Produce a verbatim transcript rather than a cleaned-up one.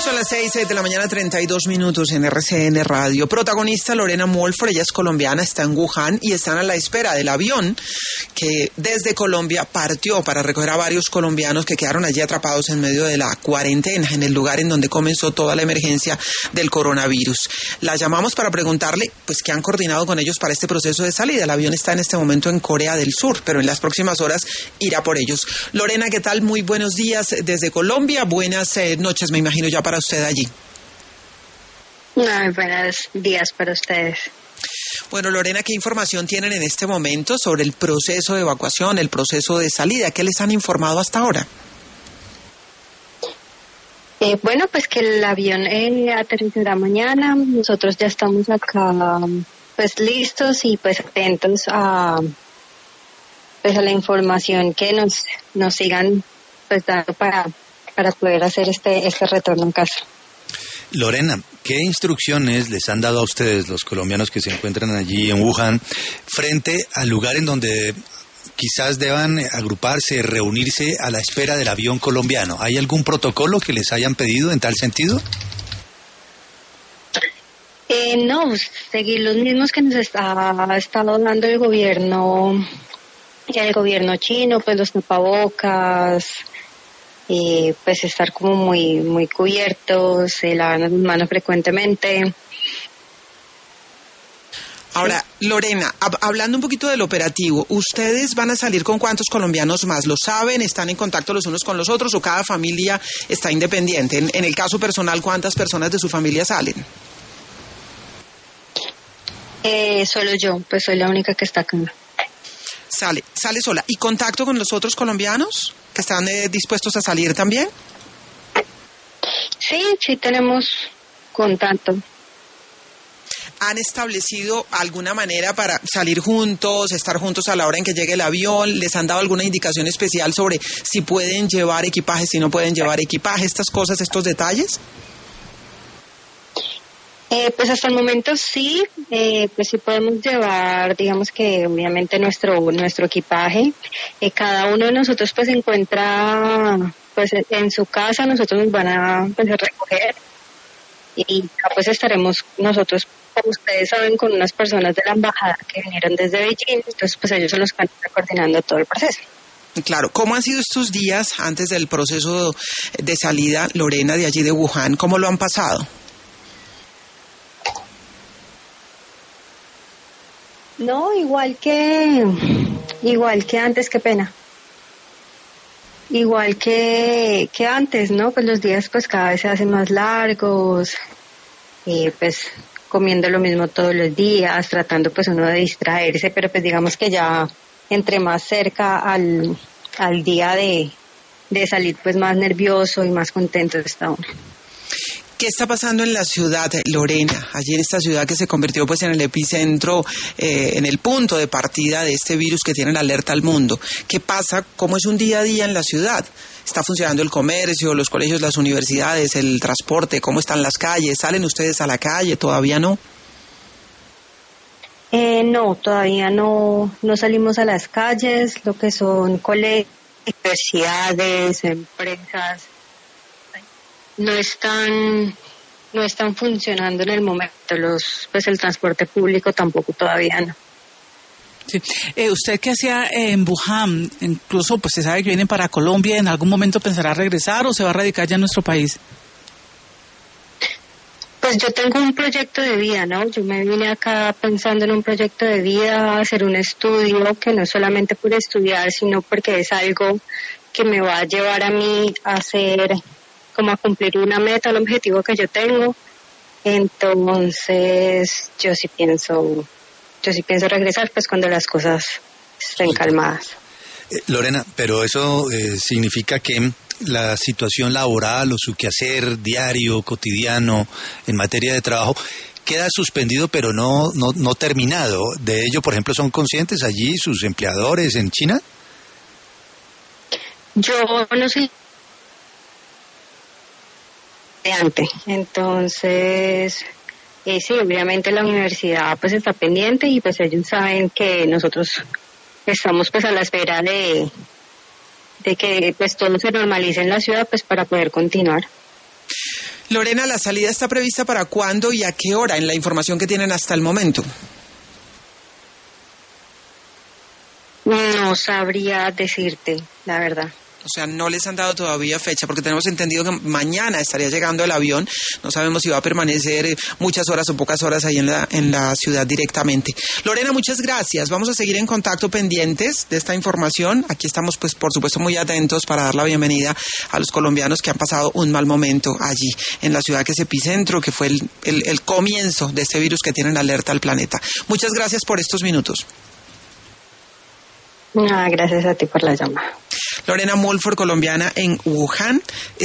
Son las seis de la mañana, treinta y dos minutos en R C N Radio. Protagonista Lorena Molford, ella es colombiana, está en Wuhan y están a la espera del avión que desde Colombia partió para recoger a varios colombianos que quedaron allí atrapados en medio de la cuarentena, en el lugar en donde comenzó toda la emergencia del coronavirus. La llamamos para preguntarle, pues, qué han coordinado con ellos para este proceso de salida. El avión está en este momento en Corea del Sur, pero en las próximas horas irá por ellos. Lorena, ¿qué tal? Muy buenos días desde Colombia. Buenas eh, noches, me imagino, ya para usted allí. Muy buenos días para ustedes. Bueno, Lorena, ¿qué información tienen en este momento sobre el proceso de evacuación, el proceso de salida? ¿Qué les han informado hasta ahora? Eh, bueno, pues que el avión eh, aterrizará mañana. Nosotros ya estamos acá, pues listos y pues atentos a, pues, a la información que nos nos sigan pues dando para para poder hacer este este retorno en casa. Lorena, ¿qué instrucciones les han dado a ustedes, los colombianos que se encuentran allí en Wuhan, frente al lugar en donde quizás deban agruparse, reunirse a la espera del avión colombiano? ¿Hay algún protocolo que les hayan pedido en tal sentido? Eh, no, seguir los mismos que nos está, ha estado dando el gobierno, el gobierno chino, pues los tapabocas, y pues estar como muy muy cubiertos, eh, lavar las manos frecuentemente. Ahora, Lorena, hab- hablando un poquito del operativo, ¿ustedes van a salir con cuántos colombianos más? ¿Lo saben? ¿Están en contacto los unos con los otros o cada familia está independiente? En, en el caso personal, ¿cuántas personas de su familia salen? Eh, solo yo, pues soy la única que está acá. Sale, sale sola. ¿Y contacto con los otros colombianos que están eh, dispuestos a salir también? Sí, sí tenemos contacto. ¿Han establecido alguna manera para salir juntos, estar juntos a la hora en que llegue el avión? ¿Les han dado alguna indicación especial sobre si pueden llevar equipaje, si no pueden llevar equipaje, estas cosas, estos detalles? Eh, pues hasta el momento sí, eh, pues sí podemos llevar, digamos que obviamente nuestro nuestro equipaje. Eh, cada uno de nosotros pues se encuentra pues en su casa, nosotros nos van a, pues, a recoger y ya pues estaremos nosotros, como ustedes saben, con unas personas de la embajada que vinieron desde Beijing, entonces pues ellos son los que están coordinando todo el proceso. Claro, ¿cómo han sido estos días antes del proceso de salida, Lorena, de allí de Wuhan? ¿Cómo lo han pasado? No, igual que igual que antes, qué pena. Igual que que antes, ¿no? Pues los días pues cada vez se hacen más largos, y pues comiendo lo mismo todos los días, tratando pues uno de distraerse, pero pues digamos que ya entre más cerca al al día de de salir, pues más nervioso y más contento está uno. ¿Qué está pasando en la ciudad, Lorena? Allí en esta ciudad que se convirtió pues en el epicentro, eh, en el punto de partida de este virus que tiene en alerta al mundo. ¿Qué pasa? ¿Cómo es un día a día en la ciudad? ¿Está funcionando el comercio, los colegios, las universidades, el transporte? ¿Cómo están las calles? ¿Salen ustedes a la calle? ¿Todavía no? Eh, no, todavía no, no salimos a las calles, lo que son colegios, universidades, empresas. No están no están funcionando en el momento, los pues el transporte público tampoco todavía no. Sí. Eh, ¿Usted qué hacía en Wuhan? Incluso pues se sabe que viene para Colombia, ¿en algún momento pensará regresar o se va a radicar ya en nuestro país? Pues yo tengo un proyecto de vida, ¿no? Yo me vine acá pensando en un proyecto de vida, hacer un estudio que no es solamente por estudiar, sino porque es algo que me va a llevar a mí a hacer, como a cumplir una meta, un objetivo que yo tengo. Entonces, yo sí pienso, yo sí pienso regresar, pues cuando las cosas estén calmadas. Eh, Lorena, pero eso eh, significa que la situación laboral o su quehacer diario, cotidiano, en materia de trabajo, queda suspendido pero no, no, no terminado. De ello, por ejemplo, ¿son conscientes allí sus empleadores en China? Yo no soy antes, entonces eh, sí, obviamente la universidad pues está pendiente y pues ellos saben que nosotros estamos pues a la espera de de que pues todo se normalice en la ciudad pues para poder continuar. Lorena, ¿la salida está prevista para cuándo y a qué hora en la información que tienen hasta el momento? No sabría decirte, la verdad. O sea, no les han dado todavía fecha, porque tenemos entendido que mañana estaría llegando el avión. No sabemos si va a permanecer muchas horas o pocas horas ahí en la, en la ciudad directamente. Lorena, muchas gracias. Vamos a seguir en contacto pendientes de esta información. Aquí estamos, pues, por supuesto, muy atentos para dar la bienvenida a los colombianos que han pasado un mal momento allí, en la ciudad que es epicentro, que fue el, el, el comienzo de este virus que tiene en alerta al planeta. Muchas gracias por estos minutos. Ah, gracias a ti por la llamada. Lorena Mulford, colombiana en Wuhan.